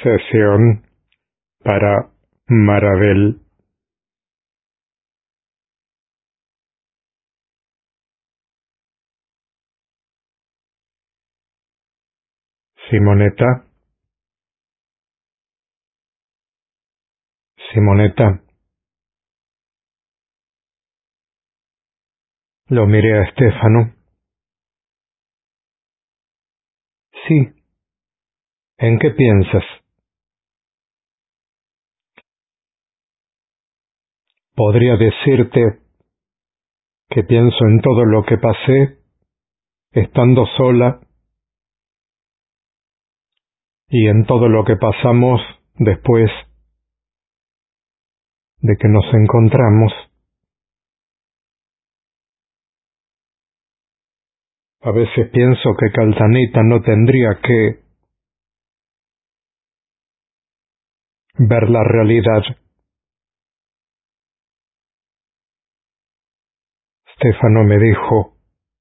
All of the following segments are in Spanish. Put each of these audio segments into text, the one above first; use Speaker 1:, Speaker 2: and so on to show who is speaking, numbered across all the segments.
Speaker 1: Sesión para Marabel. Simonetta. Simonetta. Lo miré a Stefano. Sí. ¿En qué piensas? Podría decirte que pienso en todo lo que pasé estando sola y en todo lo que pasamos después de que nos encontramos. A veces pienso que Caltanita no tendría que ver la realidad. Stefano me dijo,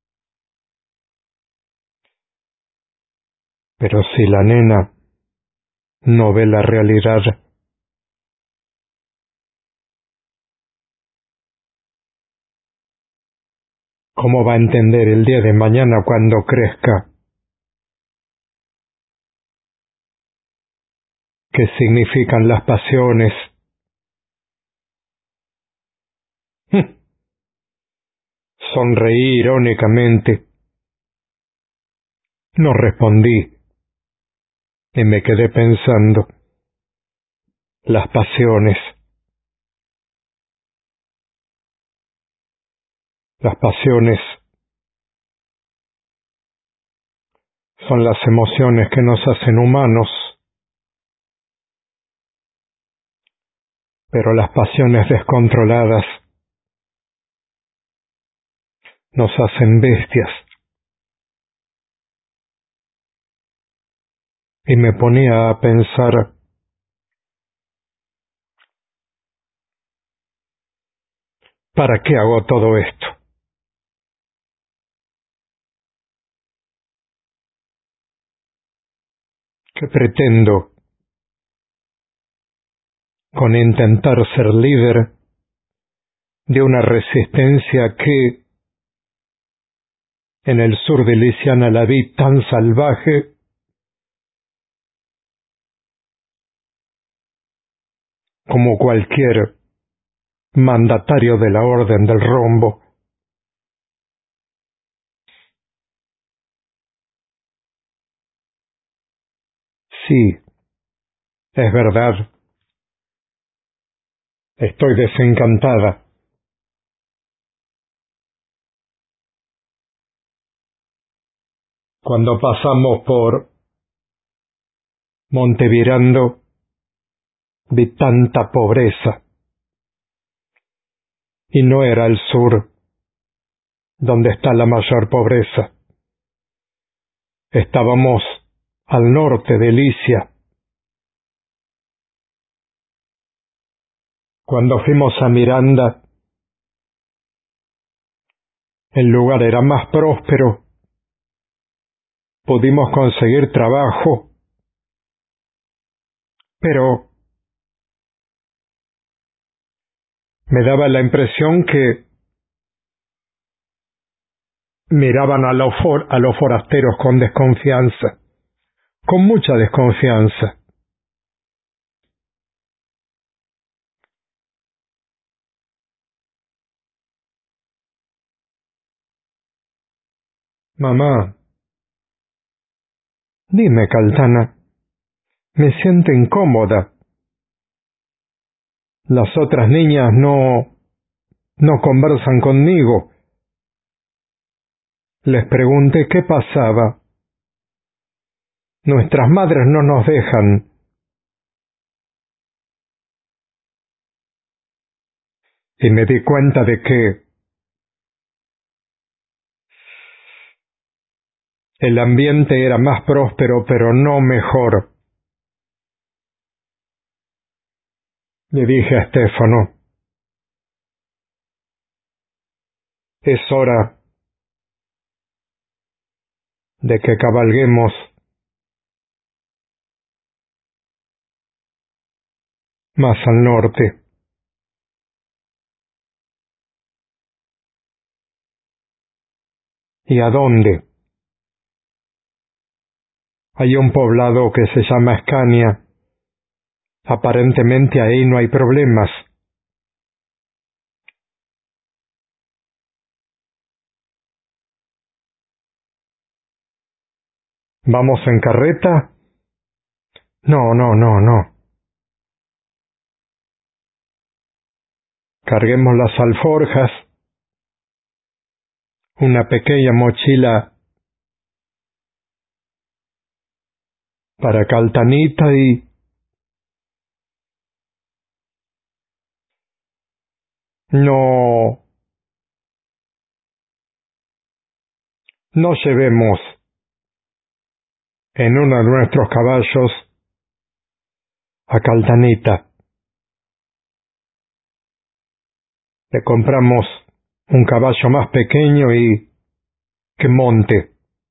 Speaker 1: pero si la nena no ve la realidad, ¿cómo va a entender el día de mañana cuando crezca qué significan las pasiones? Sonreí irónicamente. No respondí y me quedé pensando. Las pasiones. Las pasiones son las emociones que nos hacen humanos, pero las pasiones descontroladas nos hacen bestias. Y me ponía a pensar, ¿para qué hago todo esto? ¿Qué pretendo con intentar ser líder de una resistencia que en el sur de Luisiana la vi tan salvaje como cualquier mandatario de la Orden del Rombo? Sí, es verdad. Estoy desencantada. Cuando pasamos por Montevirando, vi tanta pobreza. Y no era el sur donde está la mayor pobreza. Estábamos al norte de Licia. Cuando fuimos a Miranda, el lugar era más próspero. Pudimos conseguir trabajo, pero me daba la impresión que miraban a los forasteros con desconfianza, con mucha desconfianza. Mamá, dime, Caltana, me siento incómoda. Las otras niñas no conversan conmigo. Les pregunté qué pasaba. Nuestras madres no nos dejan. Y me di cuenta de que el ambiente era más próspero, pero no mejor. Le dije a Stefano, es hora de que cabalguemos más al norte. ¿Y a dónde? Hay un poblado que se llama Escania. Aparentemente ahí no hay problemas. ¿Vamos en carreta? No. Carguemos las alforjas, una pequeña mochila para Caltanita y... No llevemos en uno de nuestros caballos a Caltanita. Le compramos un caballo más pequeño y que monte.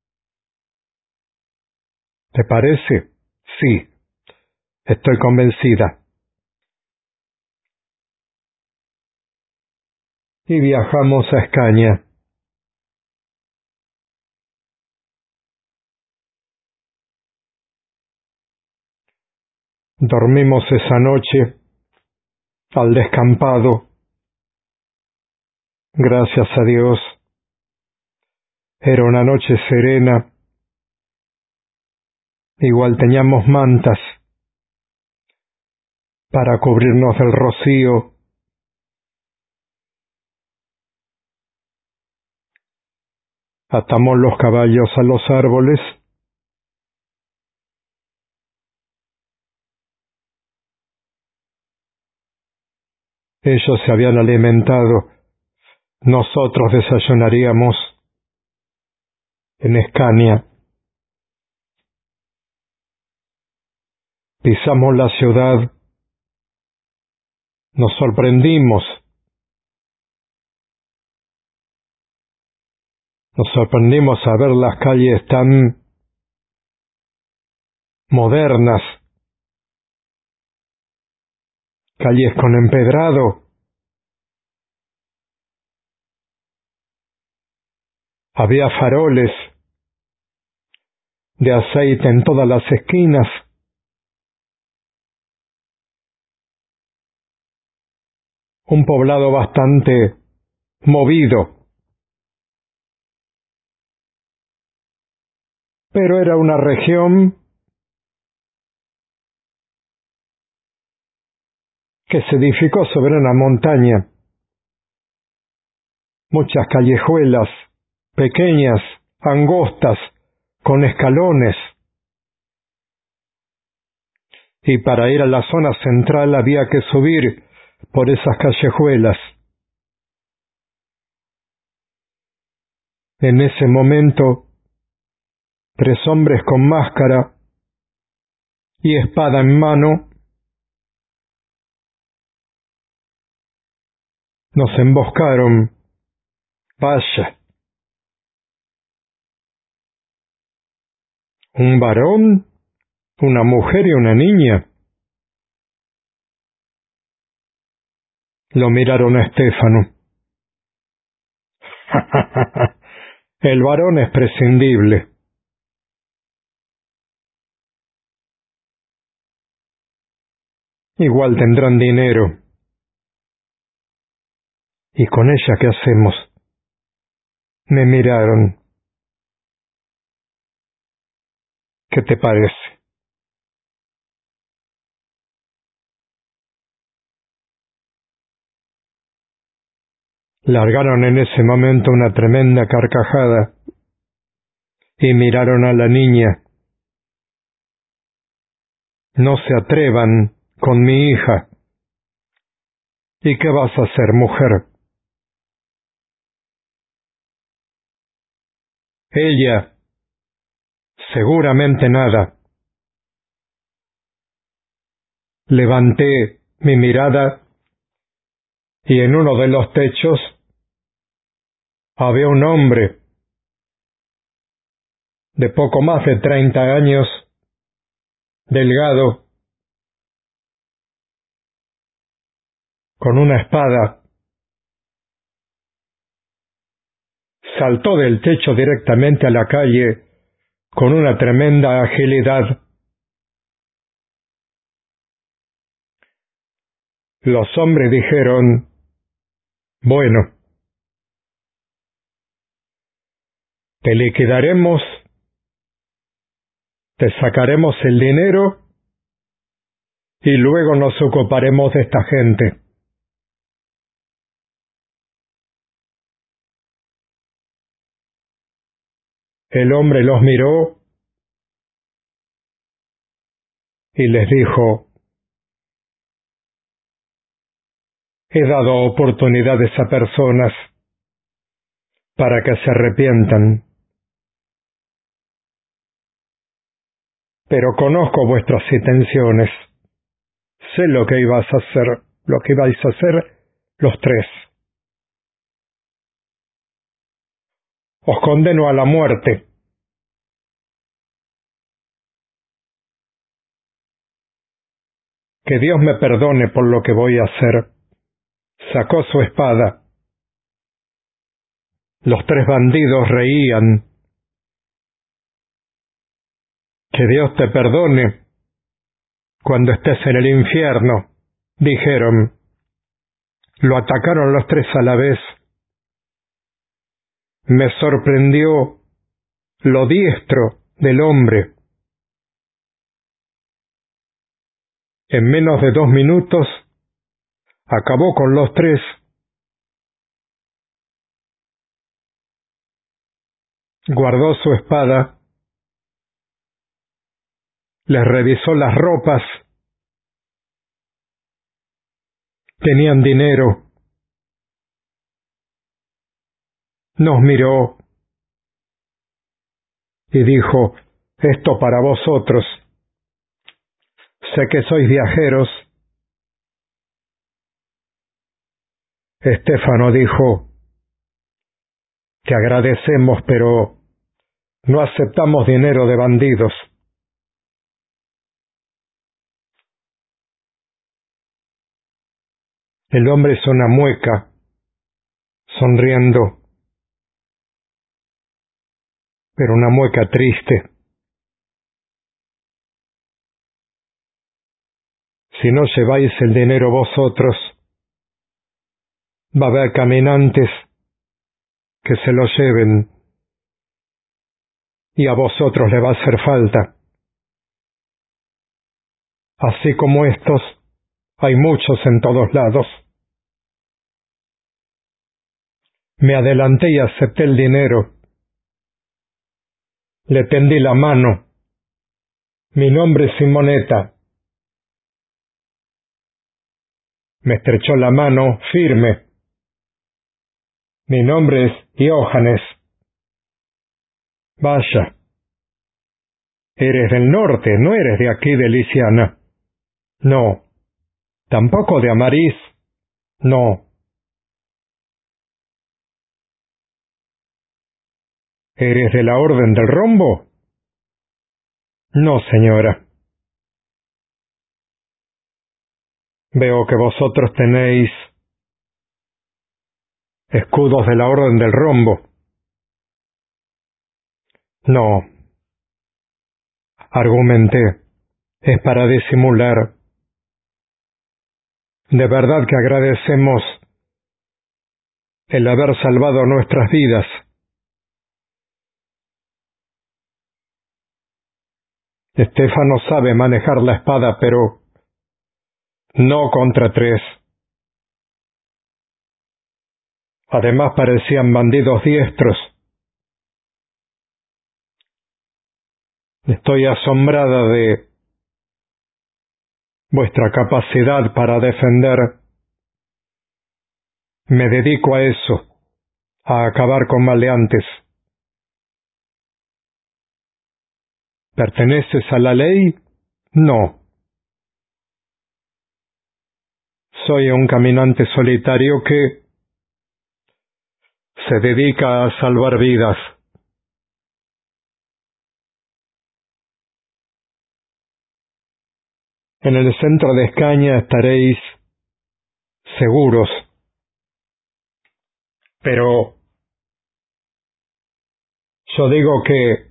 Speaker 1: ¿Te parece? Sí, estoy convencida. Y viajamos a Escaña. Dormimos esa noche al descampado. Gracias a Dios. Era una noche serena. Igual teníamos mantas para cubrirnos del rocío. Atamos los caballos a los árboles. Ellos se habían alimentado. Nosotros desayunaríamos en Escania. Pisamos la ciudad. Nos sorprendimos. Nos sorprendimos a ver las calles tan modernas. Calles con empedrado. Había faroles de aceite en todas las esquinas. Un poblado bastante movido. Pero era una región que se edificó sobre una montaña. Muchas callejuelas, pequeñas, angostas, con escalones. Y para ir a la zona central había que subir por esas callejuelas. En ese momento, 3 hombres con máscara y espada en mano nos emboscaron. Vaya. ¿Un varón? ¿Una mujer y una niña? Lo miraron a Estéfano. El varón es prescindible. Igual tendrán dinero. ¿Y con ella qué hacemos? Me miraron. ¿Qué te parece? Largaron en ese momento una tremenda carcajada y miraron a la niña. No se atrevan con mi hija. ¿Y qué vas a hacer, mujer? Ella, seguramente nada. Levanté mi mirada y en uno de los techos había un hombre de poco más de 30 años, delgado, con una espada, saltó del techo directamente a la calle con una tremenda agilidad. Los hombres dijeron: bueno, te liquidaremos, te sacaremos el dinero y luego nos ocuparemos de esta gente. El hombre los miró y les dijo: he dado oportunidades a personas para que se arrepientan, pero conozco vuestras intenciones. Sé lo que ibas a hacer, lo que ibais a hacer los tres. Os condeno a la muerte. Que Dios me perdone por lo que voy a hacer. Sacó su espada. Los tres bandidos reían. Que Dios te perdone cuando estés en el infierno, dijeron. Lo atacaron los tres a la vez. Me sorprendió lo diestro del hombre. En menos de 2 minutos acabó con los tres. Guardó su espada, les revisó las ropas, tenían dinero, nos miró y dijo: esto para vosotros. Sé que sois viajeros. Estéfano dijo: te agradecemos, pero no aceptamos dinero de bandidos. El hombre hizo una mueca, sonriendo, pero una mueca triste. Si no lleváis el dinero vosotros, va a haber caminantes que se lo lleven, y a vosotros le va a hacer falta. Así como estos, hay muchos en todos lados. Me adelanté y acepté el dinero. Le tendí la mano. Mi nombre es Simoneta. Me estrechó la mano firme. Mi nombre es Diógenes. Vaya. Eres del norte, no eres de aquí de Liciana. No. Tampoco de Amarís. No. ¿Eres de la Orden del Rombo? No, señora. Veo que vosotros tenéis escudos de la Orden del Rombo. No. Argumenté. Es para disimular. De verdad que agradecemos el haber salvado nuestras vidas. Estéfano sabe manejar la espada, pero no contra tres. Además parecían bandidos diestros. Estoy asombrada de vuestra capacidad para defender. Me dedico a eso, a acabar con maleantes. ¿Perteneces a la ley? No. Soy un caminante solitario que se dedica a salvar vidas. En el centro de Escaña estaréis seguros. Pero yo digo que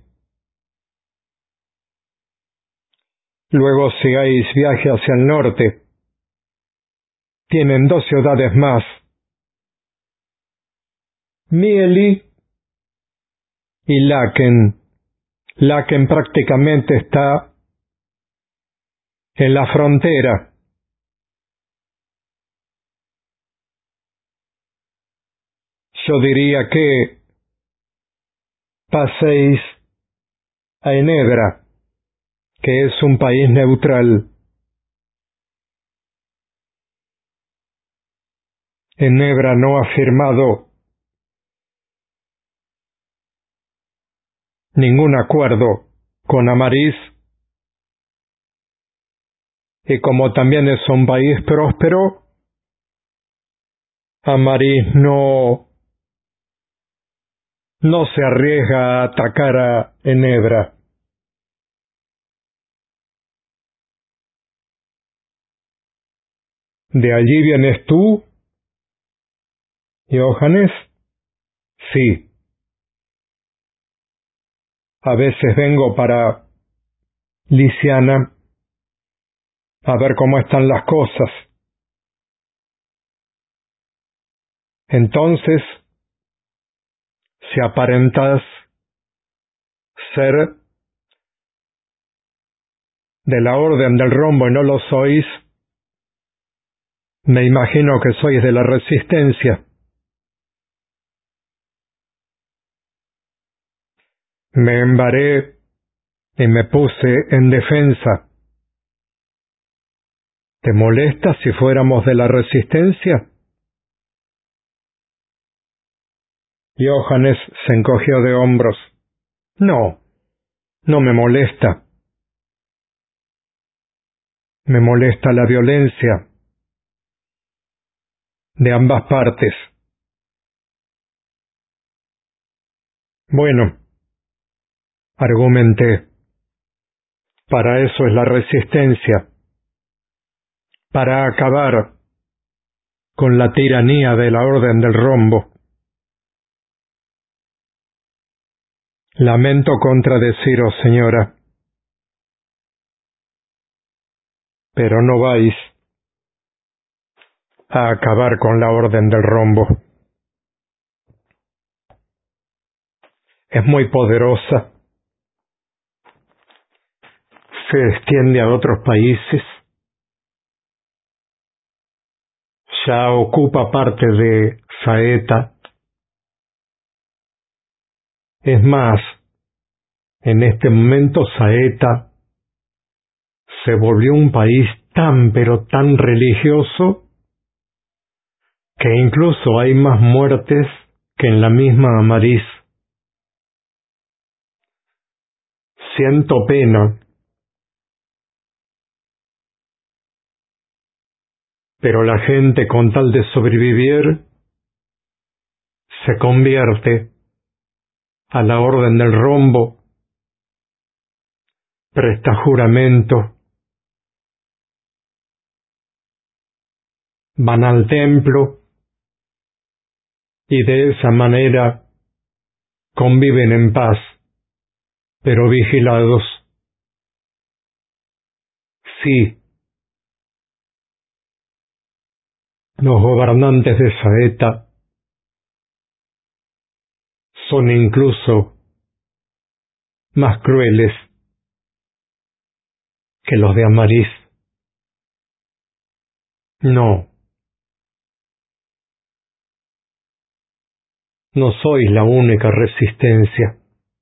Speaker 1: luego sigáis viaje hacia el norte. Tienen 2 ciudades más, Mieli y Laken. Laken prácticamente está en la frontera. Yo diría que paséis a Enebra, que es un país neutral. Enebra no ha firmado ningún acuerdo con Amarís, y como también es un país próspero, Amarís no se arriesga a atacar a Enebra. ¿De allí vienes tú, Johannes? Sí. A veces vengo para Lisiana a ver cómo están las cosas. Entonces, si aparentas ser de la Orden del Rombo y no lo sois, me imagino que sois de la Resistencia. Me embaré y me puse en defensa. ¿Te molesta si fuéramos de la Resistencia? Johannes se encogió de hombros. No, no me molesta. Me molesta la violencia de ambas partes. Bueno, argumenté, para eso es la Resistencia, para acabar con la tiranía de la Orden del Rombo. Lamento contradeciros, señora, pero no vais a acabar con la Orden del Rombo. Es muy poderosa, se extiende a otros países, ya ocupa parte de Saeta. Es más, en este momento Saeta se volvió un país tan pero tan religioso que incluso hay más muertes que en la misma Amarís. Siento pena, pero la gente con tal de sobrevivir se convierte a la Orden del Rombo, presta juramento, van al templo y de esa manera conviven en paz, pero vigilados. Sí, los gobernantes de Saeta son incluso más crueles que los de Amarís. No, no sois la única resistencia.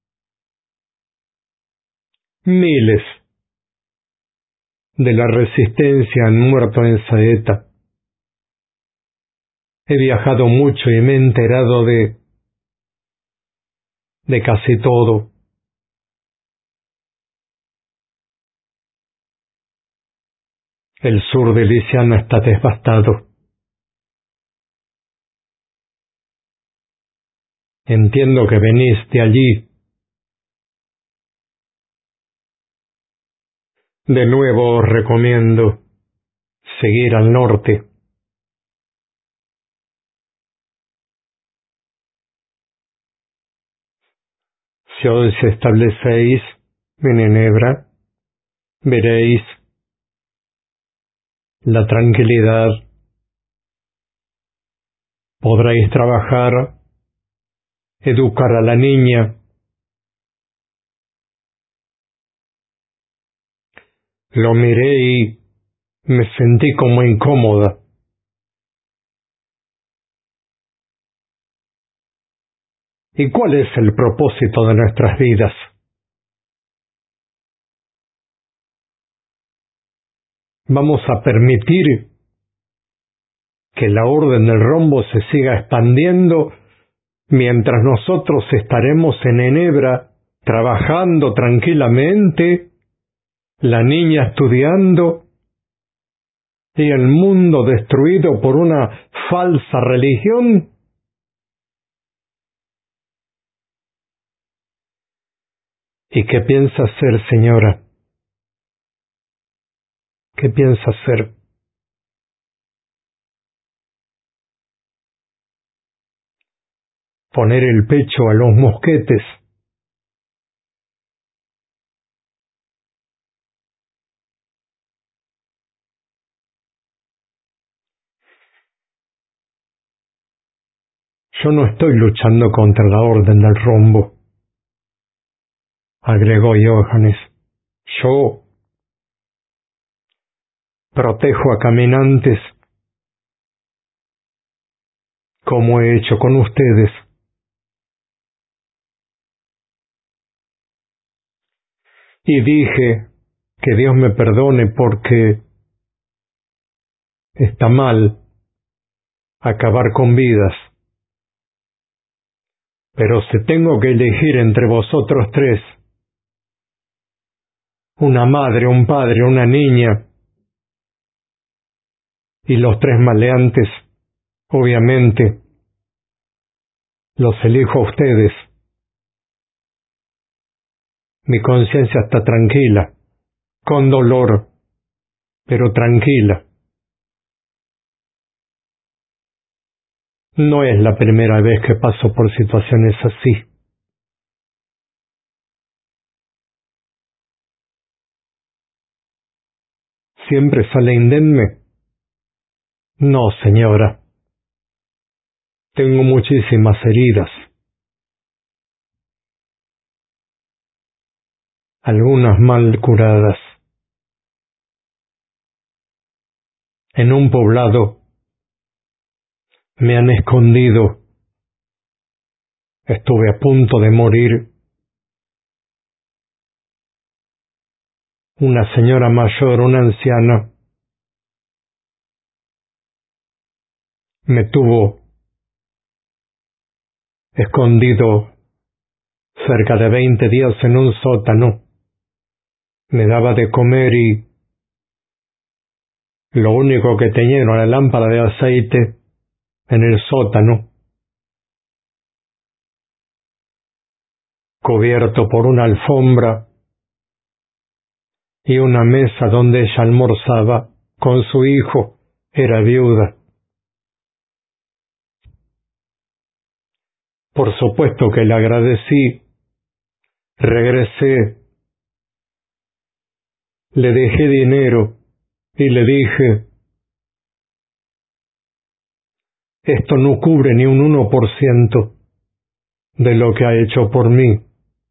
Speaker 1: Miles de la resistencia han muerto en Saeta. He viajado mucho y me he enterado de casi todo. El sur de Lisiana está devastado. Entiendo que venís de allí. De nuevo os recomiendo seguir al norte. Si os establecéis en Enebra, veréis la tranquilidad, podréis trabajar, educar a la niña. Lo miré y me sentí como incómoda. ¿Y cuál es el propósito de nuestras vidas? ¿Vamos a permitir que la orden del rombo se siga expandiendo mientras nosotros estaremos en Enebra trabajando tranquilamente, la niña estudiando y el mundo destruido por una falsa religión? ¿Y qué piensa hacer, señora? ¿Qué piensa hacer? ¿Poner el pecho a los mosquetes? Yo no estoy luchando contra la orden del rombo, agregó Johannes. Yo protejo a caminantes como he hecho con ustedes. Y dije que Dios me perdone porque está mal acabar con vidas. Pero si tengo que elegir entre vosotros tres, una madre, un padre, una niña, y los tres maleantes, obviamente, los elijo a ustedes. Mi conciencia está tranquila, con dolor, pero tranquila. No es la primera vez que paso por situaciones así. ¿Siempre sale indemne? No, señora. Tengo muchísimas heridas. Algunas mal curadas. En un poblado me han escondido. Estuve a punto de morir. Una señora mayor, una anciana, me tuvo escondido cerca de 20 días en un sótano. Me daba de comer y lo único que tenía era una lámpara de aceite en el sótano, cubierto por una alfombra y una mesa donde ella almorzaba con su hijo. Era viuda. Por supuesto que le agradecí. Regresé, le dejé dinero y le dije, esto no cubre ni un 1% de lo que ha hecho por mí.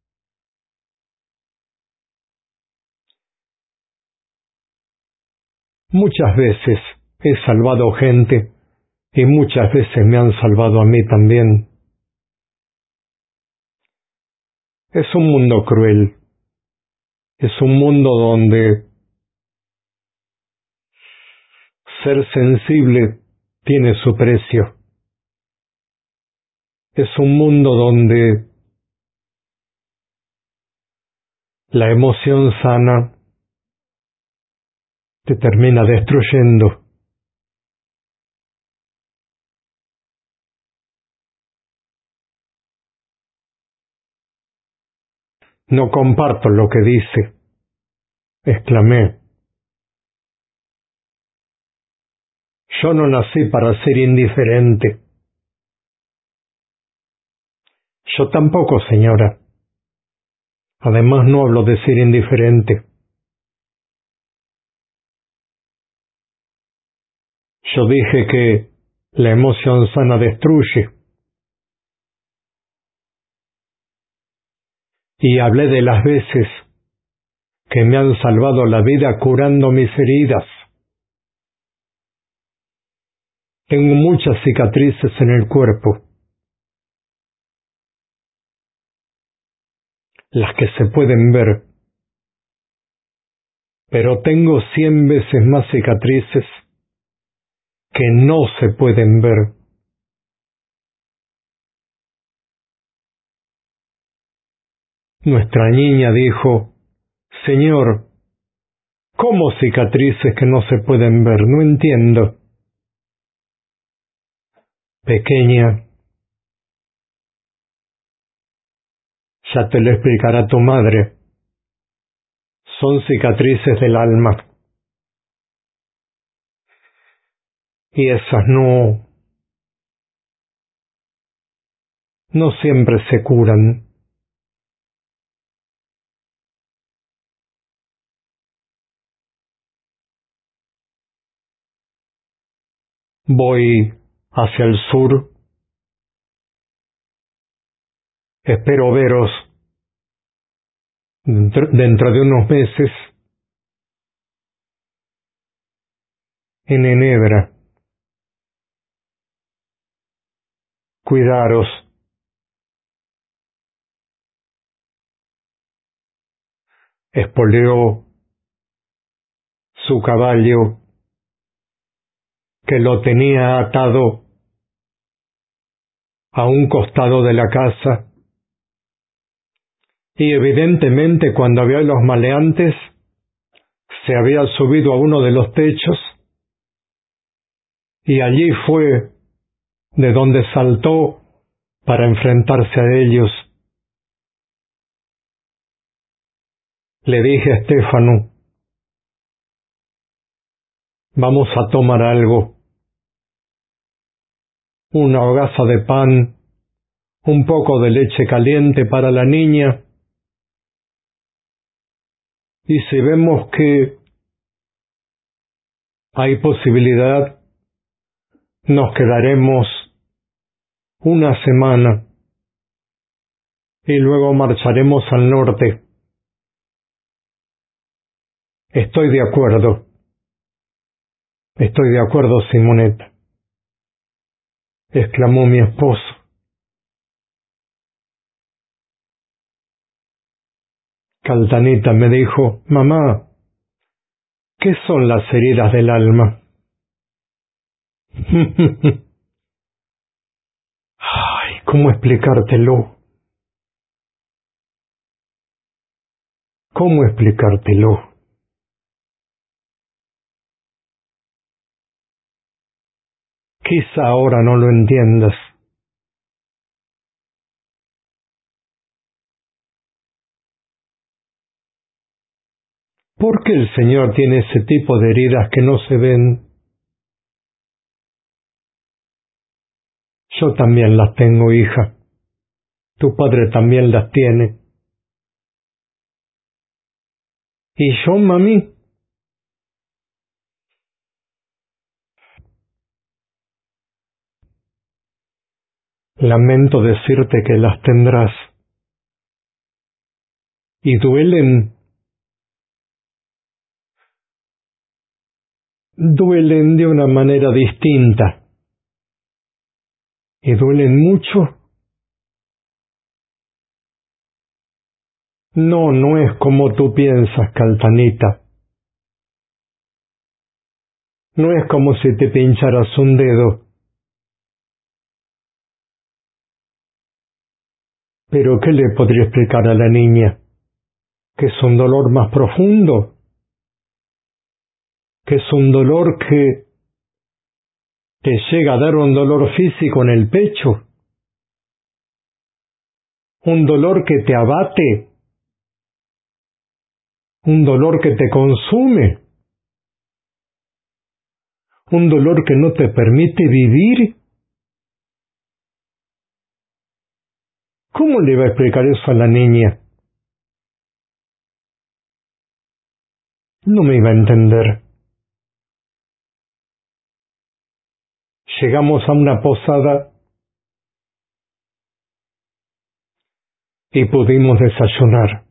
Speaker 1: Muchas veces he salvado gente y muchas veces me han salvado a mí también. Es un mundo cruel, es un mundo donde ser sensible tiene su precio. Es un mundo donde la emoción sana te termina destruyendo. No comparto lo que dice, exclamé. Yo no nací para ser indiferente. Yo tampoco, señora. Además, no hablo de ser indiferente. Yo dije que la emoción sana destruye. Y hablé de las veces que me han salvado la vida curando mis heridas. Tengo muchas cicatrices en el cuerpo, las que se pueden ver, pero tengo 100 veces más cicatrices que no se pueden ver. Nuestra niña dijo: Señor, ¿cómo cicatrices que no se pueden ver? No entiendo. Pequeña, ya te lo explicará tu madre. Son cicatrices del alma. Y esas no siempre se curan. Voy hacia el sur. Espero veros dentro de unos meses en Enebra. Cuidaros. Espoleó su caballo, que lo tenía atado a un costado de la casa, y evidentemente cuando vio a los maleantes se había subido a uno de los techos, y allí fue de donde saltó para enfrentarse a ellos. Le dije a Estéfano: vamos a tomar algo, una hogaza de pan, un poco de leche caliente para la niña, y si vemos que hay posibilidad, nos quedaremos una semana y luego marcharemos al norte. Estoy de acuerdo, Simonetta, exclamó mi esposo. Caltanita me dijo: mamá, ¿qué son las heridas del alma? Ay, ¿cómo explicártelo? ¿Cómo explicártelo? Quizá ahora no lo entiendas. ¿Por qué el Señor tiene ese tipo de heridas que no se ven? Yo también las tengo, hija. Tu padre también las tiene. ¿Y yo, mami? Lamento decirte que las tendrás. Y duelen de una manera distinta. ¿Y duelen mucho? No, no es como tú piensas, Caltanita. No es como si te pincharas un dedo. Pero ¿qué le podría explicar a la niña? ¿Que es un dolor más profundo? ¿Que es un dolor que te llega a dar un dolor físico en el pecho? ¿Un dolor que te abate? ¿Un dolor que te consume? ¿Un dolor que no te permite vivir? ¿Cómo le va a explicar eso a la niña? No me iba a entender. Llegamos a una posada y pudimos desayunar.